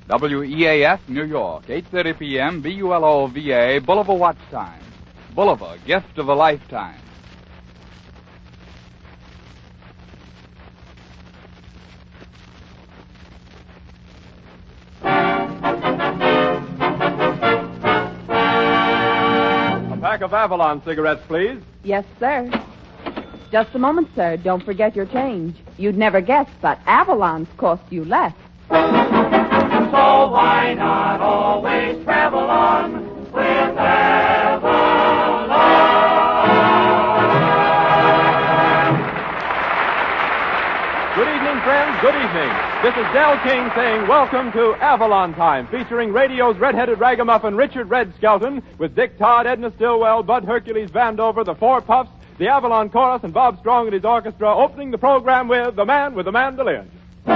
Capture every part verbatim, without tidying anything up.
W E A F, New York, eight thirty p.m., B U L O V A, Bulliver Watch Time. Bulliver, gift of a lifetime. A pack of Avalon cigarettes, please. Yes, sir. Just a moment, sir. Don't forget your change. You'd never guess, but Avalon's cost you less. So why not always travel on with Avalon? Good evening, friends. Good evening. This is Del King saying welcome to Avalon Time, featuring radio's red-headed ragamuffin Richard Red Skelton with Dick Todd, Edna Stillwell, Bud Hercules Vandover, the Four Puffs, the Avalon Chorus, and Bob Strong and his orchestra, opening the program with The Man with the Mandolin.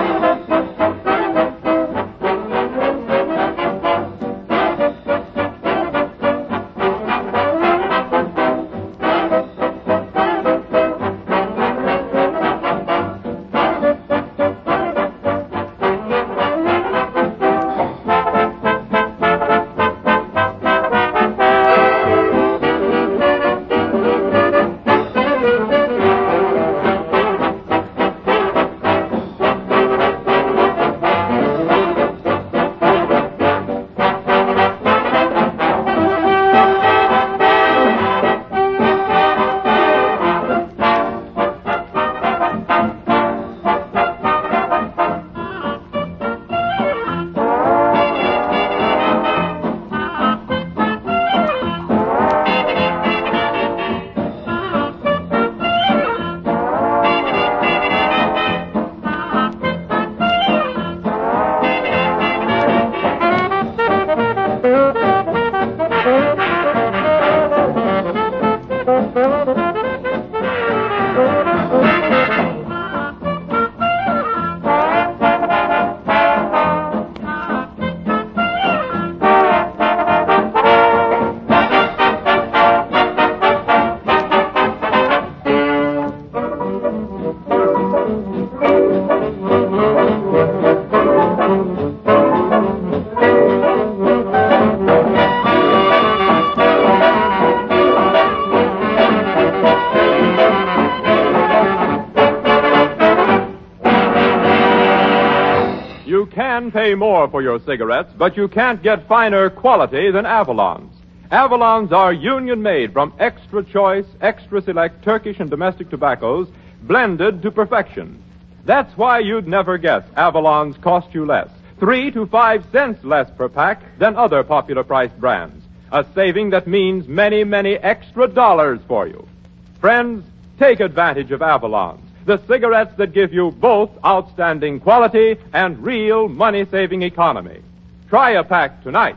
Pay more for your cigarettes, but you can't get finer quality than Avalon's. Avalon's are union-made from extra choice, extra select Turkish and domestic tobaccos, blended to perfection. That's why you'd never guess Avalon's cost you less, three to five cents less per pack than other popular priced brands. A saving that means many, many extra dollars for you. Friends, take advantage of Avalon's, the cigarettes that give you both outstanding quality and real money-saving economy. Try a pack tonight.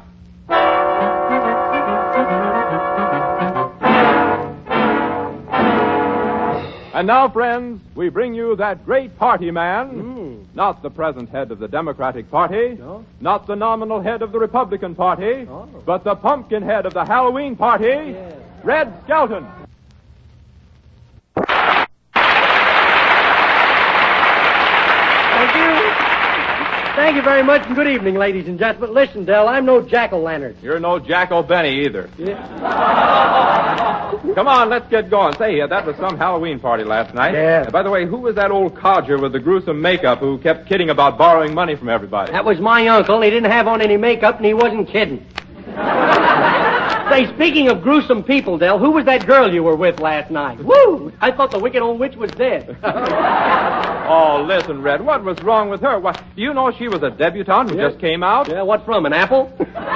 And now, friends, we bring you that great party man. Mm. Not the present head of the Democratic Party. No. Not the nominal head of the Republican Party. Oh. But the pumpkin head of the Halloween Party, Yes. Red Skelton. Thank you. Thank you very much, and good evening, ladies and gentlemen. Listen, Del, I'm no jack-o'-lantern. You're no Jack O'Benny either. Yeah. Come on, let's get going. Say, uh, that was some Halloween party last night. Yeah. Uh, by the way, who was that old codger with the gruesome makeup who kept kidding about borrowing money from everybody? That was my uncle. He didn't have on any makeup, and he wasn't kidding. Say, speaking of gruesome people, Del, who was that girl you were with last night? Woo! I thought the wicked old witch was dead. Oh, listen, Red, what was wrong with her? What, do you know she was a debutante who Yeah. just came out? Yeah, what from, an apple?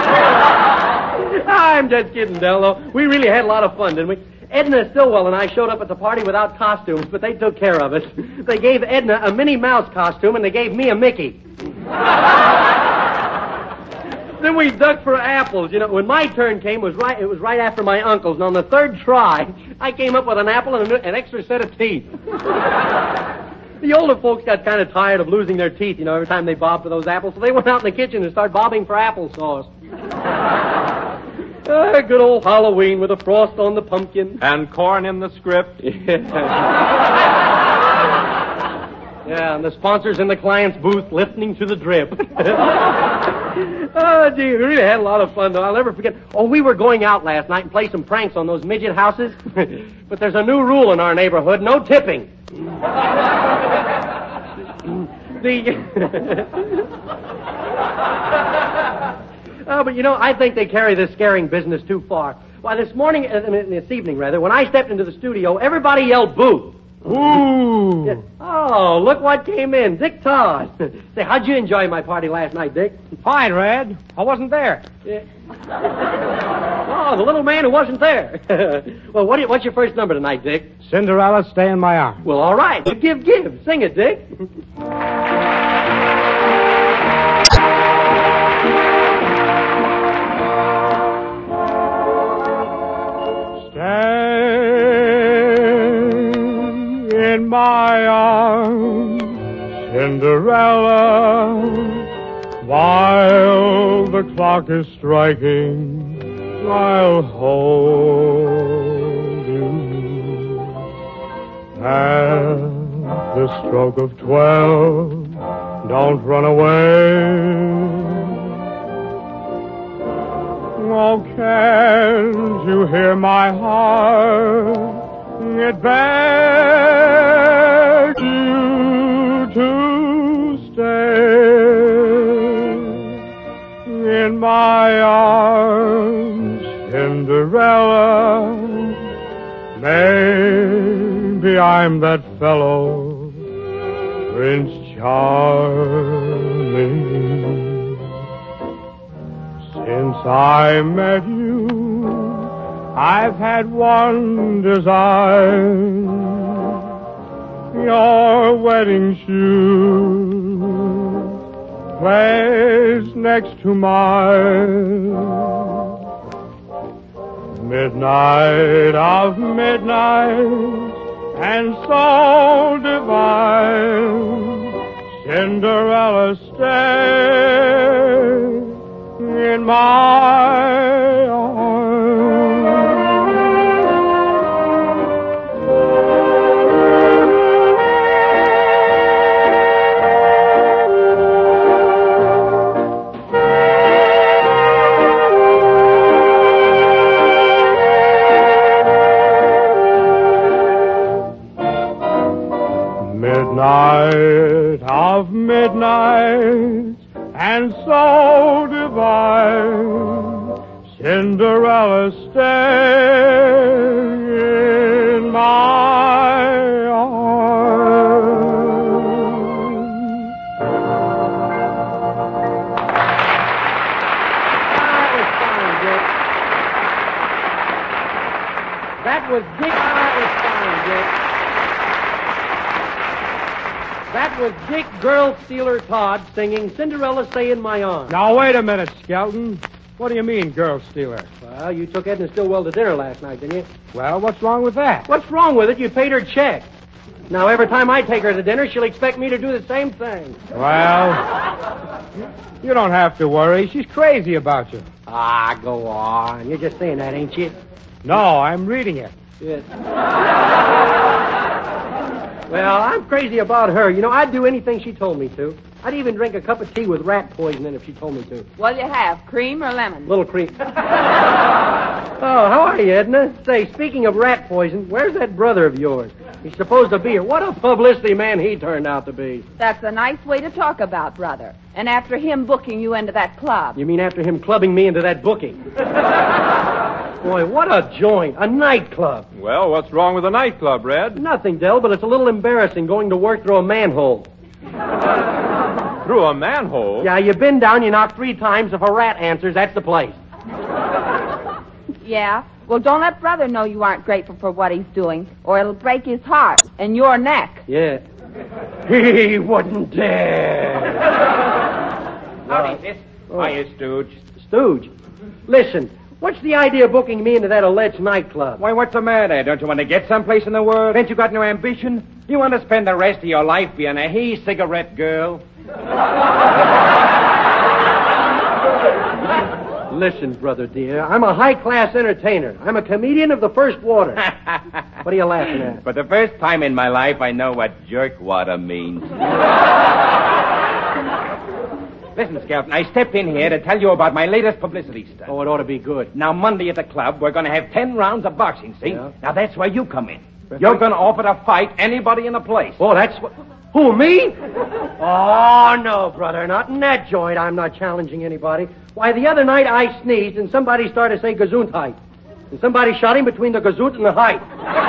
I'm just kidding, Del, though. We really had a lot of fun, didn't we? Edna Stillwell and I showed up at the party without costumes, but they took care of it. They gave Edna a Minnie Mouse costume, and they gave me a Mickey. Then we dug for apples. You know, when my turn came, it was right, it was right after my uncle's, and on the third try, I came up with an apple and an extra set of teeth. The older folks got kind of tired of losing their teeth, you know, every time they bobbed for those apples, so they went out in the kitchen and started bobbing for applesauce. Ah, good old Halloween with a frost on the pumpkin. And corn in the script. Yeah. Yeah, and the sponsors in the client's booth listening to the drip. Oh, gee, we really had a lot of fun, though. I'll never forget. Oh, we were going out last night and play some pranks on those midget houses. But there's a new rule in our neighborhood, no tipping. the... Oh, but you know, I think they carry this scaring business too far. Why, this morning, uh, I mean, this evening, rather, when I stepped into the studio, everybody yelled boo. Ooh. Yeah. Oh, look what came in. Dick Todd. Say, how'd you enjoy my party last night, Dick? Fine, Red. I wasn't there. Yeah. Oh, the little man who wasn't there. Well, what do you, what's your first number tonight, Dick? Cinderella, stay in my arms. Well, all right. Give, give. Sing it, Dick. In my arms, Cinderella, while the clock is striking, I'll hold you. At the stroke of twelve, don't run away. Oh, can't you hear my heart? It begs you to stay in my arms, Cinderella. Maybe I'm that fellow, Prince Charming. Since I met you, I've had one desire, your wedding shoes placed next to mine. Midnight of midnight, and so divine, Cinderella, stay in my arms. Midnight of midnight, and so divine, Cinderella, stay in my arms. That was Dick. That was fine, Dick. That was Dick Girl Stealer Todd singing Cinderella, Stay in My Arms. Now, wait a minute, Skelton. What do you mean, girl stealer? Well, you took Edna Stillwell to dinner last night, didn't you? Well, what's wrong with that? What's wrong with it? You paid her check. Now, every time I take her to dinner, she'll expect me to do the same thing. Well, you don't have to worry. She's crazy about you. Ah, go on. You're just saying that, ain't you? No, I'm reading it. Yes. Well, I'm crazy about her. You know, I'd do anything she told me to. I'd even drink a cup of tea with rat poison in it if she told me to. What'll you have, cream or lemon? Little cream. Oh, how are you, Edna? Say, speaking of rat poison, where's that brother of yours? He's supposed to be here. What a publicity man he turned out to be. That's a nice way to talk about brother. And after him booking you into that club. You mean after him clubbing me into that booking? Boy, what a joint. A nightclub. Well, what's wrong with a nightclub, Red? Nothing, Del, but it's a little embarrassing going to work through a manhole. Through a manhole? Yeah, you bend down, you knock three times. If a rat answers, that's the place. Yeah? Well, don't let brother know you aren't grateful for what he's doing, or it'll break his heart and your neck. Yeah. He wouldn't dare. Howdy, miss. Oh. Hiya, Stooge. Stooge, listen, what's the idea of booking me into that alleged nightclub? Why, what's the matter? Don't you want to get someplace in the world? Ain't you got no ambition? You want to spend the rest of your life being a he-cigarette girl? Listen, brother dear, I'm a high-class entertainer. I'm a comedian of the first water. What are you laughing at? For the first time in my life, I know what jerkwater means. Listen, Skelton, I stepped in here to tell you about my latest publicity stunt. Oh, it ought to be good. Now, Monday at the club, we're going to have ten rounds of boxing, see? Yeah. Now, that's where you come in. You're going to offer to fight anybody in the place. Oh, that's what... Who, me? Oh, no, brother, not in that joint. I'm not challenging anybody. Why, the other night I sneezed and somebody started to say Gesundheit. And somebody shot him between the Gesund and the height.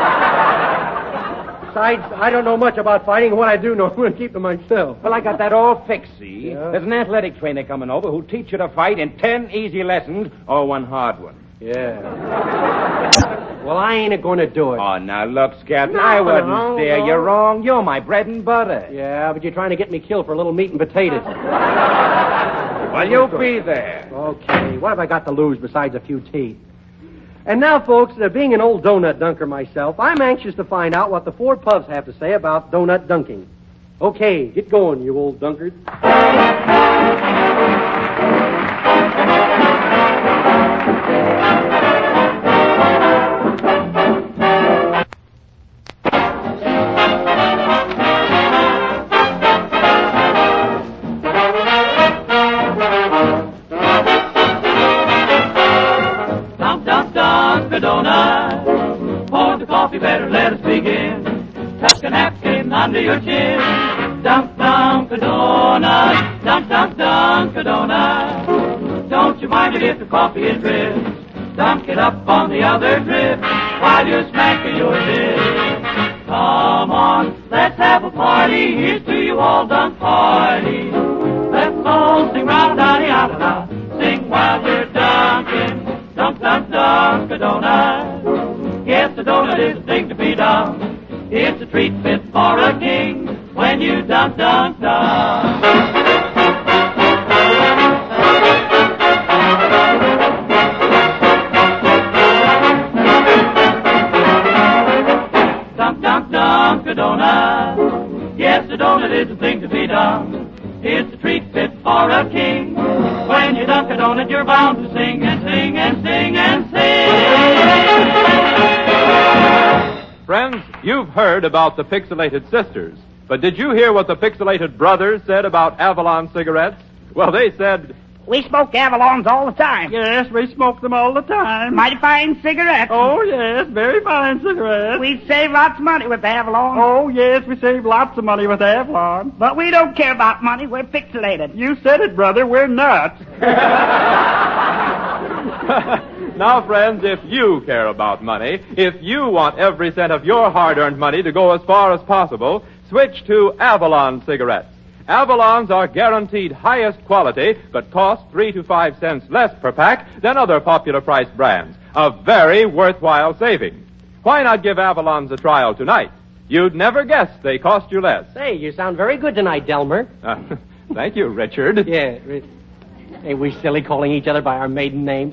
Besides, I don't know much about fighting. What I do know, I'm going to keep to myself. Well, I got that all fixed, see? Yeah. There's an athletic trainer coming over who'll teach you to fight in ten easy lessons or one hard one. Yeah. Well, I ain't going to do it. Oh, now, look, Skelton, No, I wouldn't no, stare. no. You're wrong. You're my bread and butter. Yeah, but you're trying to get me killed for a little meat and potatoes. Well, you'll be there. Okay, what have I got to lose besides a few teeth? And now, folks, uh, being an old donut dunker myself, I'm anxious to find out what the four pubs have to say about donut dunking. Okay, get going, you old dunkard. Under your chin, dunk, dunk, a donut, dunk, dunk, dunk, a donut. Don't you mind it if the coffee is drip? Dunk it up on the other drip while you're smacking your dip. Come on, let's have a party. Here's to you all, dunk party. Let's all sing ra-da-dee-ah-da-da. Sing while we're dunking. Dunk, dunk, dunk, a donut. Yes, a donut is a thing to be done. It's a treat fit for a king when you dunk, dunk, dunk. Dunk, dunk, dunk, a donut. Yes, a donut is a thing to be done. It's a treat fit for a king. When you dunk a donut, you're bound to sing and sing and sing and sing. Friends, you've heard about the Pixelated Sisters, but did you hear what the Pixelated Brothers said about Avalon cigarettes? Well, they said... We smoke Avalons all the time. Yes, we smoke them all the time. Mighty fine cigarettes. Oh, yes, very fine cigarettes. We save lots of money with Avalon. Oh, yes, we save lots of money with Avalon. But we don't care about money. We're pixelated. You said it, brother. We're nuts. Now, friends, if you care about money, if you want every cent of your hard-earned money to go as far as possible, switch to Avalon cigarettes. Avalons are guaranteed highest quality, but cost three to five cents less per pack than other popular priced brands. A very worthwhile saving. Why not give Avalons a trial tonight? You'd never guess they cost you less. Say, you sound very good tonight, Delmer. Uh, thank you, Richard. Yeah. Ri- Ain't we silly calling each other by our maiden names?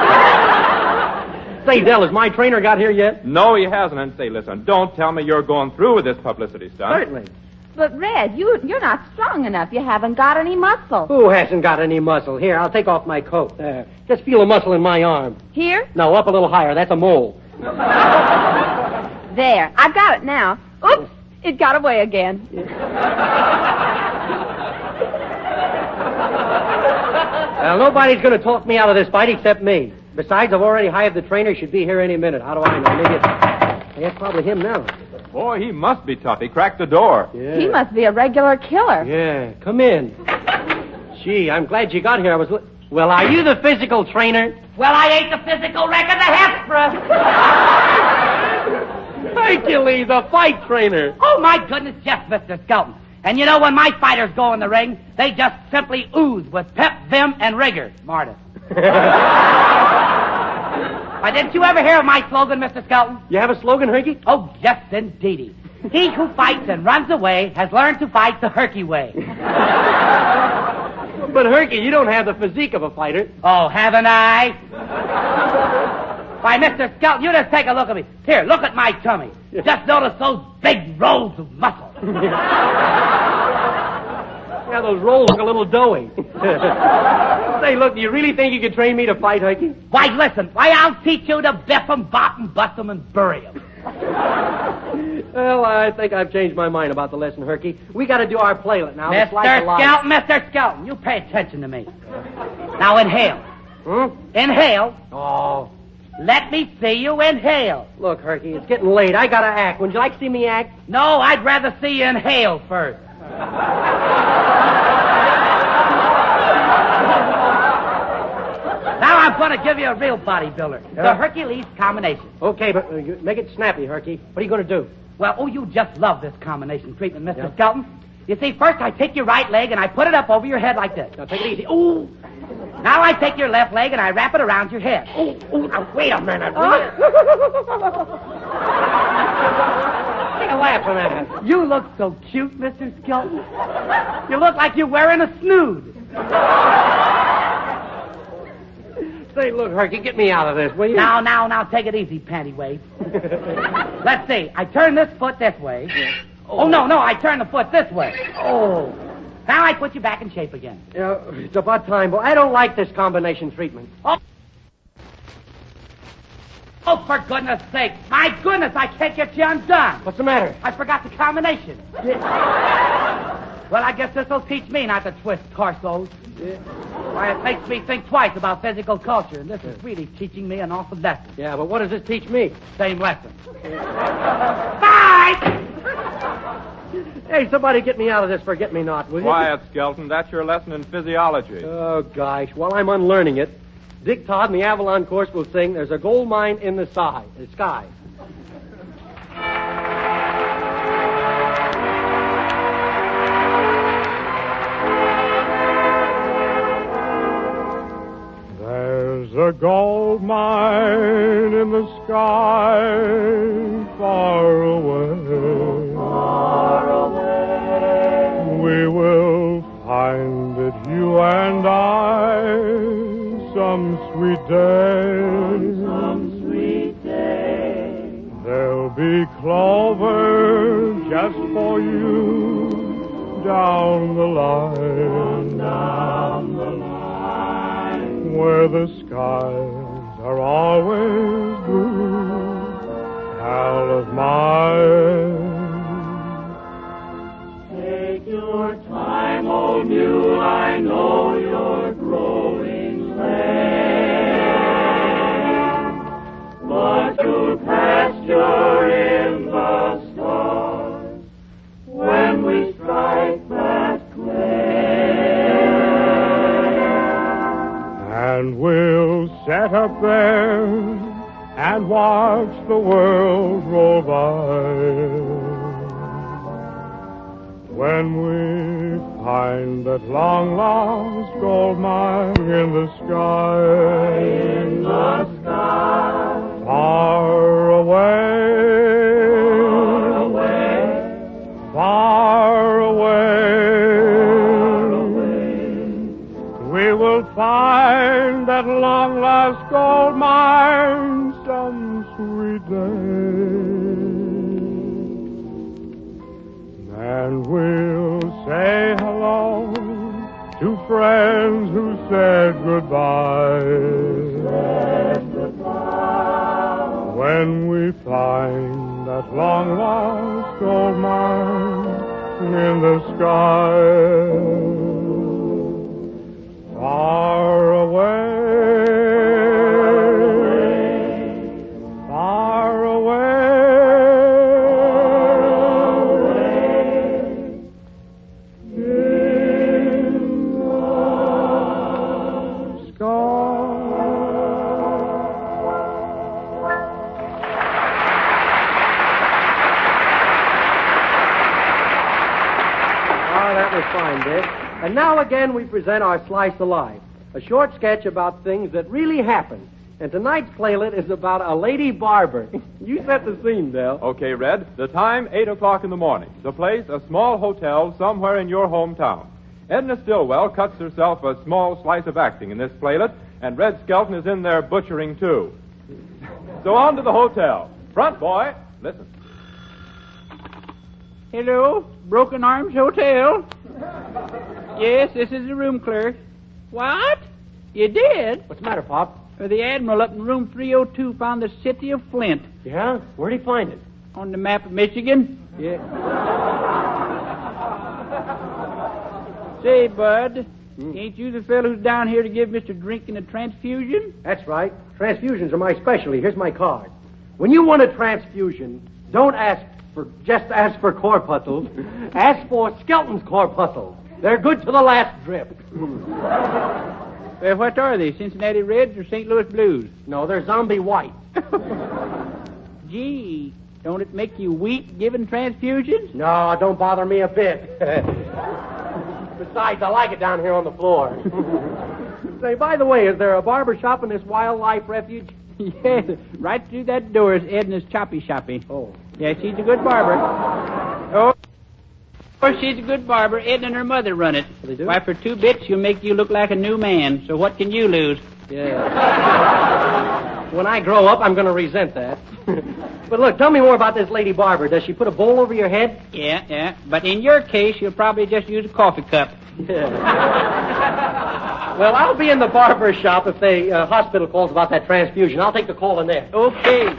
Say, Del, has my trainer got here yet? No, he hasn't. And say, listen, don't tell me you're going through with this publicity stunt. Certainly. But, Red, you, you're not strong enough. You haven't got any muscle. Who hasn't got any muscle? Here, I'll take off my coat. There. Just feel a muscle in my arm. Here? No, up a little higher. That's a mole. There. I've got it now. Oops. It got away again. Well, nobody's going to talk me out of this fight except me. Besides, I've already hired the trainer. Should be here any minute. How do I know? Maybe it's... Yeah, it's probably him now. Boy, he must be tough. He cracked the door. Yeah. He must be a regular killer. Yeah, come in. Gee, I'm glad you got here. I was... Li- well, are you the physical trainer? Well, I ain't the physical wreck of the Hespera. Hercules, the fight trainer. Oh, my goodness, yes, Mister Skelton. And you know, when my fighters go in the ring, they just simply ooze with pep, vim, and rigor, Marta. Why, didn't you ever hear of my slogan, Mister Skelton? You have a slogan, Herky? Oh, yes, indeedy. He who fights and runs away has learned to fight the Herky way. But, Herky, you don't have the physique of a fighter. Oh, haven't I? Why, Mister Skelton, you just take a look at me. Here, look at my tummy. Just notice those big rolls of muscle. Yeah, those rolls look a little doughy. Say, look, do you really think you could train me to fight, Herky? Why, listen. Why, I'll teach you to biff 'em, bop 'em, bust 'em, and bury 'em. Well, I think I've changed my mind about the lesson, Herky. We got to do our playlet now. It's like Mister a lot- Skelton, Mister Skelton, you pay attention to me. Now inhale. Hmm? Inhale. Oh. Let me see you inhale. Look, Herky, it's getting late. I got to act. Would you like to see me act? No, I'd rather see you inhale first. Now I'm going to give you a real bodybuilder. Yeah. The Hercules combination. Okay, but uh, you- make it snappy, Herky. What are you going to do? Well, oh, you just love this combination treatment, Mister Yeah. Skelton. You see, first I take your right leg and I put it up over your head like this. Now, take it easy. Ooh. Now I take your left leg and I wrap it around your head. Ooh, ooh, now, wait a minute. Oh. Take a laugh on that. You look so cute, Mister Skelton. You look like you're wearing a snood. Say, look, Herky, get me out of this, will you? Now, now, now, take it easy, panty waist. Let's see. I turn this foot this way. Oh, no, no, I turn the foot this way. Oh. Now I put you back in shape again. Yeah, it's about time, boy. I don't like this combination treatment. Oh. Oh, for goodness sake. My goodness, I can't get you undone. What's the matter? I forgot the combination. Well, I guess this will teach me not to twist torsos. Yeah. Why, it makes me think twice about physical culture, and this is really teaching me an awful lesson. Yeah, but what does this teach me? Same lesson. Bye! Hey, somebody get me out of this forget-me-not, will you? Quiet, Skelton. That's your lesson in physiology. Oh, gosh. While I'm unlearning it, Dick Todd and the Avalon Chorus will sing There's a Gold Mine in the Sky. The sky. There's a gold mine in the sky far away. Far away. We will find it, you and I, some sweet day. Some sweet day. There'll be clover just for you down the line. Down the line. Where the skies are always blue, pal of mine. Take your time, old mule, I know you're growing late. But to pasture in the stars when we strike that and we'll set up there and watch the world roll by. When we find that long-lost gold mine in the sky, in the sky, far away, far away, far away, far away, we will find that long-lost gold mine some sweet day. And we'll say hello to friends who said goodbye. Said goodbye. When we find that long-lost gold mine in the sky, far away, far away. Fine, Dick. And now again we present our Slice of Life, a short sketch about things that really happened. And tonight's playlet is about a lady barber. You set the scene, Bill. Okay, Red. The time, eight o'clock in the morning. The place, a small hotel somewhere in your hometown. Edna Stillwell cuts herself a small slice of acting in this playlet, and Red Skelton is in there butchering, too. So on to the hotel. Front, boy. Listen. Hello, Broken Arms Hotel. Yes, this is the room clerk. What? You did? What's the matter, Pop? Uh, the Admiral up in room three oh two found the city of Flint. Yeah? Where'd he find it? On the map of Michigan. Yeah. Say, Bud, hmm? Ain't you the fellow who's down here to give Mister Drinking a transfusion? That's right. Transfusions are my specialty. Here's my card. When you want a transfusion, don't ask for just ask for corpuscles. Ask for Skelton's corpuscles. They're good to the last drip. Well, what are they, Cincinnati Reds or Saint Louis Blues? No, they're zombie white. Gee, don't it make you weak giving transfusions? No, don't bother me a bit. Besides, I like it down here on the floor. Say, by the way, is there a barber shop in this wildlife refuge? Yeah, right through that door is Edna's Choppy Shoppy. Oh. Yeah, she's a good barber. Oh, of course, she's a good barber. Edna and her mother run it. They do? Why, for two bits, she'll make you look like a new man. So what can you lose? Yeah. When I grow up, I'm going to resent that. But look, tell me more about this lady barber. Does she put a bowl over your head? Yeah, yeah. But in your case, you'll probably just use a coffee cup. Yeah. Well, I'll be in the barber shop if the uh, hospital calls about that transfusion. I'll take the call in there. Okay.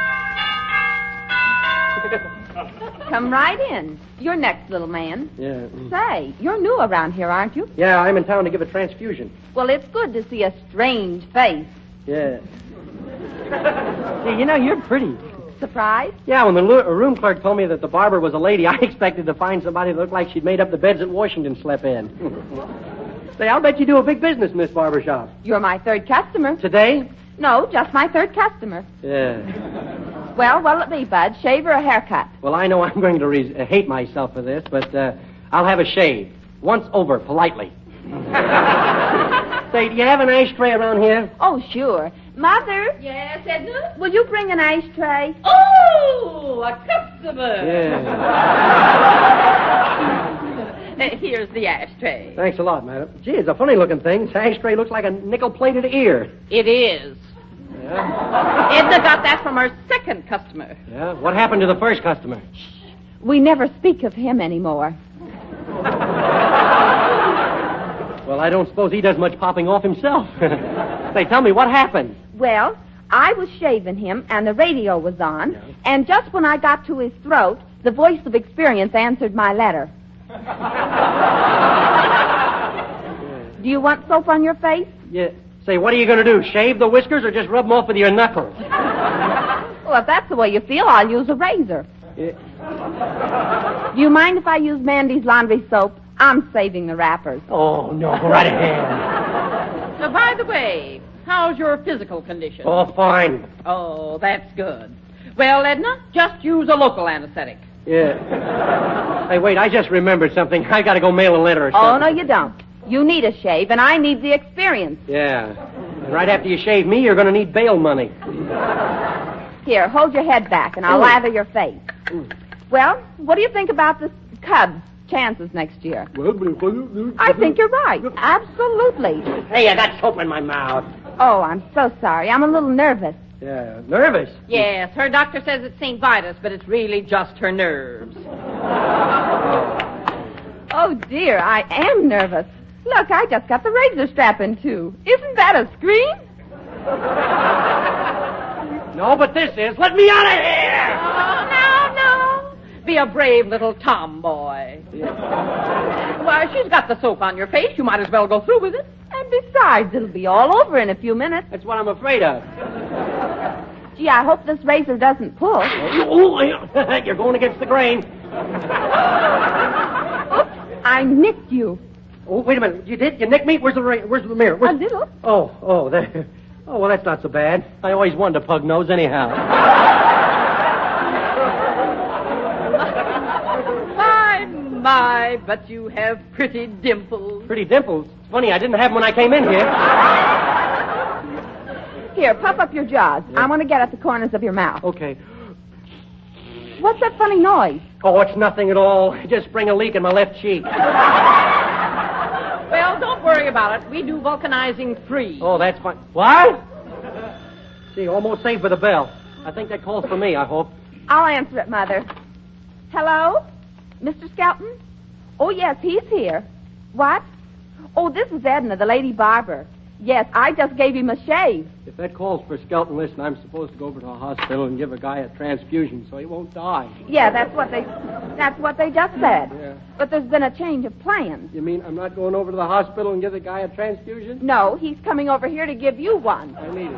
Come right in. You're next, little man. Yeah. Say, you're new around here, aren't you? Yeah, I'm in town to give a transfusion. Well, it's good to see a strange face. Yeah. Hey, you know, you're pretty. Surprised? Yeah, when the lo- room clerk told me that the barber was a lady, I expected to find somebody that looked like she'd made up the beds that Washington slept in. Say, I'll bet you do a big business in this barber shop. You're my third customer. Today? No, just my third customer. Yeah. Well, what'll it be, Bud? Shave or a haircut? Well, I know I'm going to re- uh, hate myself for this, but uh, I'll have a shave. Once over, politely. Say, do you have an ashtray around here? Oh, sure. Mother? Yes, Edna? Will you bring an ashtray? Oh, a customer. Yeah. Uh, here's the ashtray. Thanks a lot, madam. Gee, it's a funny-looking thing. This ashtray looks like a nickel-plated ear. It is. Yeah? Edna got that from her second customer. Yeah? What happened to the first customer? We never speak of him anymore. Well, I don't suppose he does much popping off himself. Say, tell me, what happened? Well, I was shaving him, and the radio was on, Yeah. and just when I got to his throat, the voice of experience answered my letter. Do you want soap on your face? Yeah. Say, what are you going to do, shave the whiskers or just rub them off with your knuckles? Well, if that's the way you feel, I'll use a razor. Yeah. Do you mind if I use Mandy's laundry soap? I'm saving the wrappers. Oh, no, go right ahead. So, by the way, how's your physical condition? Oh, fine. Oh, that's good. Well, Edna, just use a local anesthetic. Yeah. Hey, wait, I just remembered something. I got to go mail a letter or Oh, something. no, you don't. You need a shave, and I need the experience. Yeah. And right after you shave me, you're going to need bail money. Here, hold your head back, and I'll Ooh. lather your face. Well, what do you think about the Cubs' chances next year? I think you're right. Absolutely. Hey, I got soap in my mouth. Oh, I'm so sorry. I'm a little nervous. Yeah, nervous? Yes, her doctor says it's Saint Vitus, but it's really just her nerves. Oh, dear, I am nervous. Look, I just got the razor strap in, too. Isn't that a scream? No, but this is. Let me out of here! Oh, no, no. Be a brave little tomboy. Why, she's got the soap on your face. You might as well go through with it. And besides, it'll be all over in a few minutes. That's what I'm afraid of. Gee, I hope this razor doesn't pull. You're going against the grain. Oops, I nicked you. Oh, wait a minute. You did? You nicked me? Where's the ra- Where's the mirror? Where's... A little. Oh, oh, there. Oh, well, that's not so bad. I always wanted a pug nose anyhow. My, my, but you have pretty dimples. Pretty dimples. It's funny, I didn't have them when I came in here. Here, puff up your jaws. Yeah. I want to get at the corners of your mouth. Okay. What's that funny noise? Oh, it's nothing at all. I just sprang a leak in my left cheek. Well, don't worry about it. We do vulcanizing free. Oh, that's fine. What? See, almost saved by the bell. I think that calls for me, I hope. I'll answer it, Mother. Hello? Mister Skelton? Oh, yes, he's here. What? Oh, this is Edna, the lady barber. Yes, I just gave him a shave. If that calls for Skelton, listen, I'm supposed to go over to a hospital and give a guy a transfusion so he won't die. Yeah, that's what they that's what they just said. Yeah. But there's been a change of plans. You mean I'm not going over to the hospital and give the guy a transfusion? No, he's coming over here to give you one. I need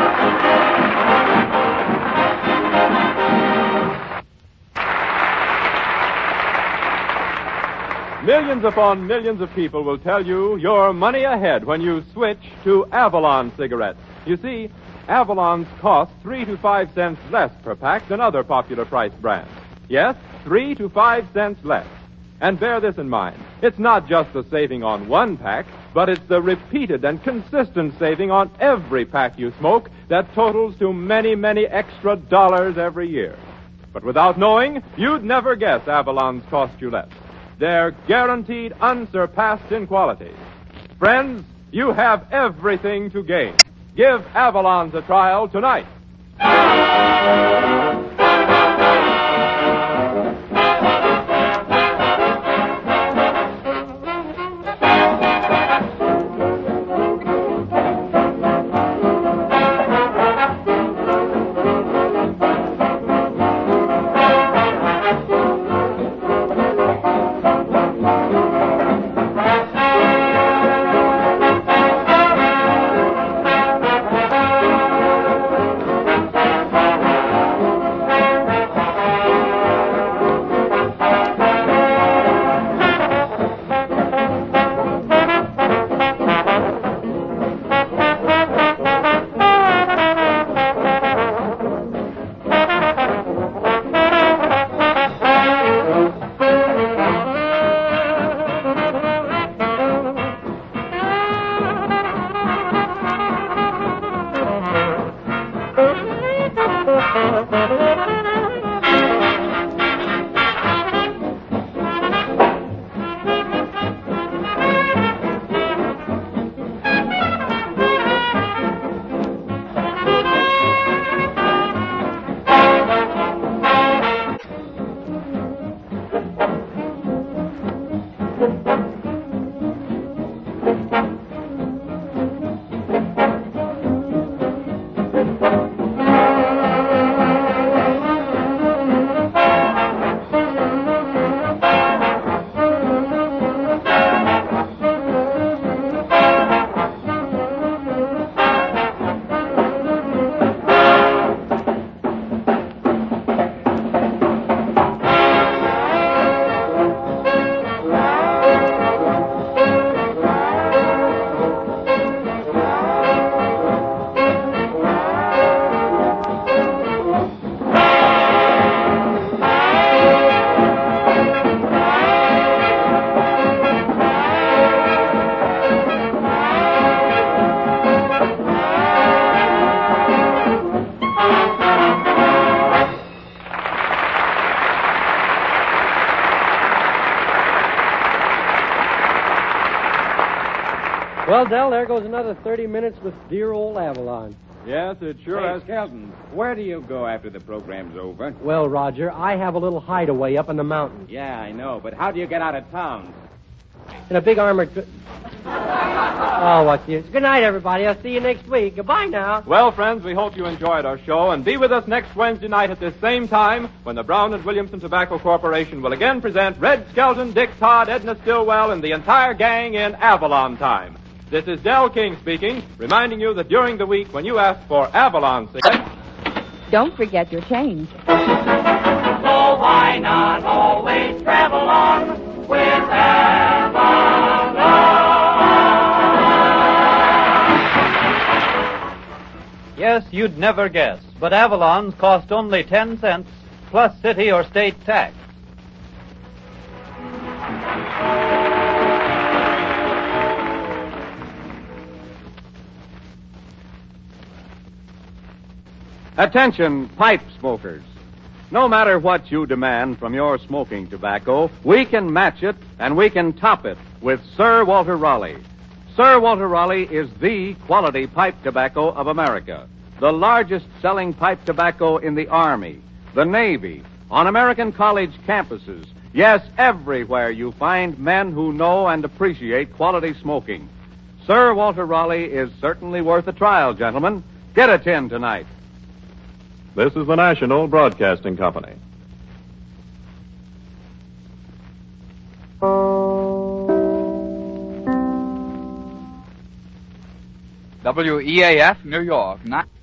it. Millions upon millions of people will tell you you're money ahead when you switch to Avalon cigarettes. You see, Avalons cost three to five cents less per pack than other popular price brands. Yes, three to five cents less. And bear this in mind. It's not just the saving on one pack, but it's the repeated and consistent saving on every pack you smoke that totals to many, many extra dollars every year. But without knowing, you'd never guess Avalons cost you less. They're guaranteed unsurpassed in quality. Friends, you have everything to gain. Give Avalons a trial tonight. Well, Del, there goes another thirty minutes with dear old Avalon. Yes, it sure Hey, has. Skelton, where do you go after the program's over? Well, Roger, I have a little hideaway up in the mountains. Yeah, I know, but how do you get out of town? In a big armored... Tr- oh, what's the use? Good night, everybody. I'll see you next week. Goodbye now. Well, friends, we hope you enjoyed our show, and be with us next Wednesday night at this same time when the Brown and Williamson Tobacco Corporation will again present Red Skelton, Dick Todd, Edna Stillwell, and the entire gang in Avalon Time. This is Del King speaking, reminding you that during the week when you ask for Avalon cigarettes... Don't forget your change. So why not always travel on with Avalon? Yes, you'd never guess, but Avalons cost only ten cents plus city or state tax. Attention, pipe smokers. No matter what you demand from your smoking tobacco, we can match it and we can top it with Sir Walter Raleigh. Sir Walter Raleigh is the quality pipe tobacco of America, the largest selling pipe tobacco in the Army, the Navy, on American college campuses, Yes, everywhere you find men who know and appreciate quality smoking. Sir Walter Raleigh is certainly worth a trial, gentlemen. Get a tin tonight. This is the National Broadcasting Company. W E A F, New York. Not